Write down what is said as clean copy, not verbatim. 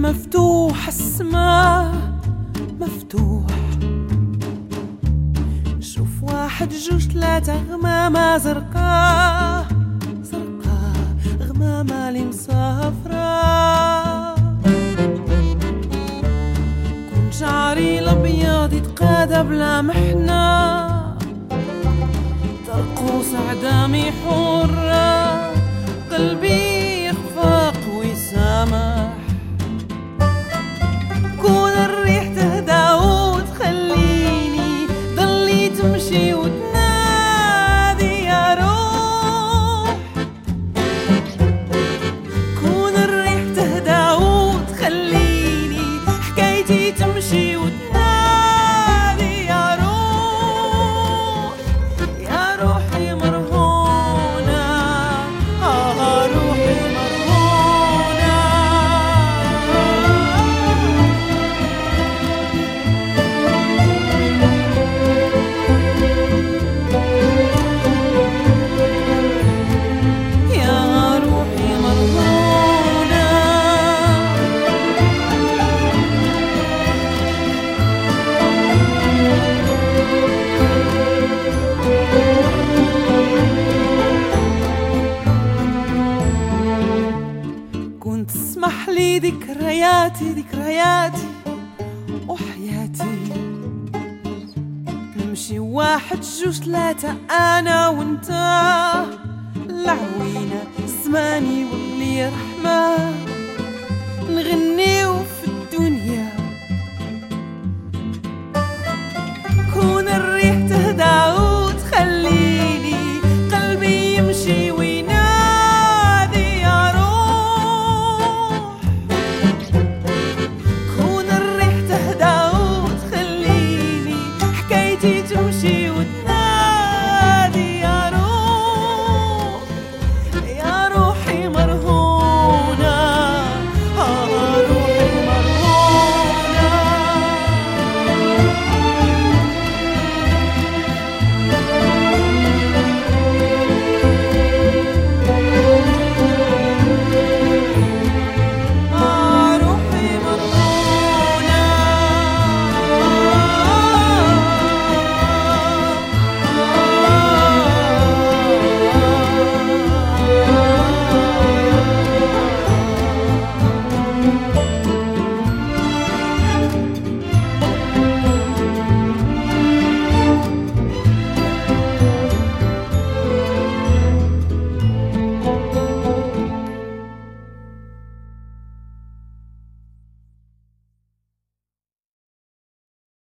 مفتوح السماء مفتوح. نشوف واحد جوج ثلاثة غمامة زرقاء زرقاء، غمامة لي مسافرة. كون شعري الأبيض يتقادى بلا محنة، ترقص عدامي حرة، قلبي يخفق ويسامح. كون الريح تهدى وتخليني ضلي تمشي وتنادي يا روح. كون الريح تهدى وتخليني حكايتي تمشي وتنادي يا روح. يا روحي مرهونة روحي مرهونة. يا روحي مرهونة. كنت تسمح لي ذكرياتي وحياتي، نمشي واحد جوج ثلاثة أنا وانت، العوينة زماني واللي رحمة، نغنيو في الدنيا